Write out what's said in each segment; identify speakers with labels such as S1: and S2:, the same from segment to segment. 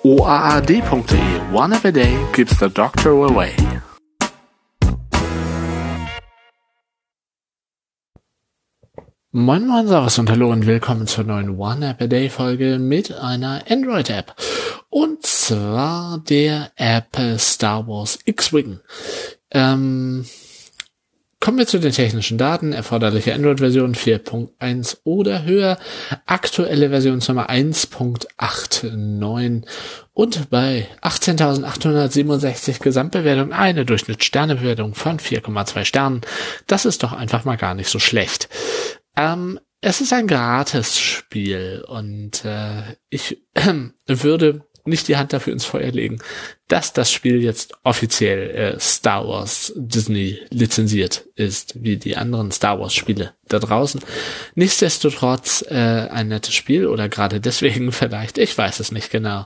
S1: oaad.de. One app a day keeps the doctor away. Moin Moin, Servus und Hallo und willkommen zur neuen One App a Day Folge mit einer Android-App. Und zwar der App Star Wars X-Wing. Kommen wir zu den technischen Daten. Erforderliche Android-Version 4.1 oder höher. Aktuelle Versionsnummer 1.89. Und bei 18.867 Gesamtbewertung eine Durchschnittssternebewertung von 4,2 Sternen. Das ist doch einfach mal gar nicht so schlecht. Es ist ein Gratis-Spiel und ich würde nicht die Hand dafür ins Feuer legen, dass das Spiel jetzt offiziell Star Wars Disney lizenziert ist, wie die anderen Star Wars Spiele da draußen. Nichtsdestotrotz ein nettes Spiel oder gerade deswegen vielleicht, ich weiß es nicht genau.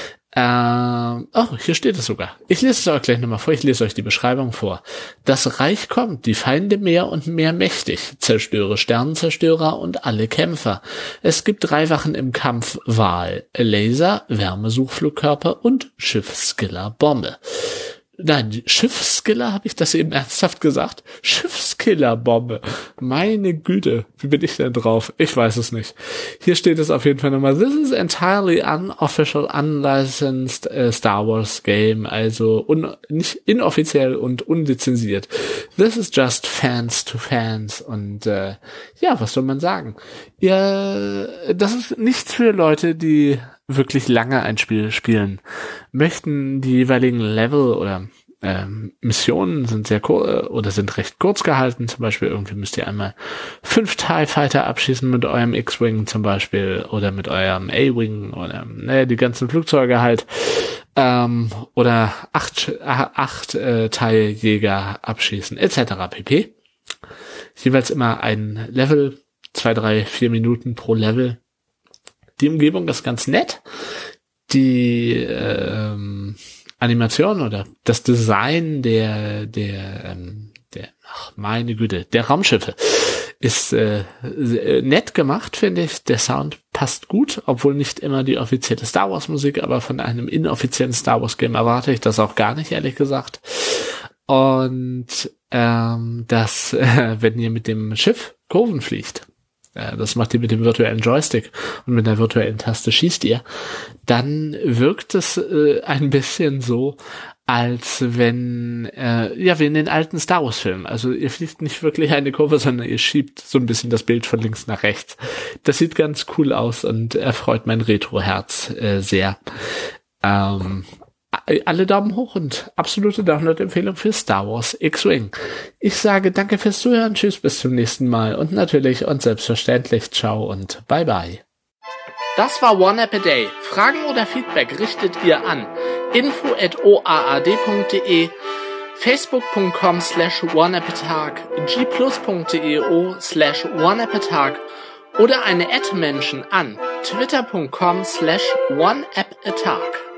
S1: Hier steht es sogar. Ich lese es euch gleich nochmal vor, ich lese euch die Beschreibung vor. Das Reich kommt, die Feinde mehr und mehr mächtig. Zerstöre Sternenzerstörer und alle Kämpfer. Es gibt 3 Wachen im Kampf: Wahl, Laser, Wärmesuchflugkörper und Schiffskillerbombe. Nein, Schiffskiller, habe ich das eben ernsthaft gesagt? Schiffskillerbombe. Meine Güte, wie bin ich denn drauf? Ich weiß es nicht. Hier steht es auf jeden Fall nochmal. This is entirely unofficial, unlicensed Star Wars game. Also nicht inoffiziell und unlizenziert. This is just fans to fans. Und was soll man sagen? Ja, das ist nichts für Leute, die wirklich lange ein Spiel spielen möchten. Die jeweiligen Level oder Missionen sind sind recht kurz gehalten. Zum Beispiel irgendwie müsst ihr einmal 5 TIE Fighter abschießen mit eurem X-Wing zum Beispiel oder mit eurem A-Wing oder die ganzen Flugzeuge halt. Oder 8 TIE Jäger abschießen etc. pp. Jeweils immer ein Level, 2, 3, 4 Minuten pro Level. Die Umgebung ist ganz nett. Die Animation oder das Design der Raumschiffe ist nett gemacht, finde ich. Der Sound passt gut, obwohl nicht immer die offizielle Star Wars Musik, aber von einem inoffiziellen Star Wars Game erwarte ich das auch gar nicht, ehrlich gesagt. Und wenn ihr mit dem Schiff Kurven fliegt, das macht ihr mit dem virtuellen Joystick und mit der virtuellen Taste schießt ihr, dann wirkt es ein bisschen so, als wenn, wie in den alten Star Wars Filmen. Also ihr fliegt nicht wirklich eine Kurve, sondern ihr schiebt so ein bisschen das Bild von links nach rechts. Das sieht ganz cool aus und erfreut mein Retro-Herz sehr. Alle Daumen hoch und absolute Download-Empfehlung für Star Wars X-Wing. Ich sage danke fürs Zuhören, tschüss, bis zum nächsten Mal und natürlich und selbstverständlich ciao und bye bye. Das war One App a Day. Fragen oder Feedback richtet ihr an info@oaad.de, facebook.com/oneappatag, gplus.io/oneappatag oder eine @Menschen an twitter.com/oneappatag.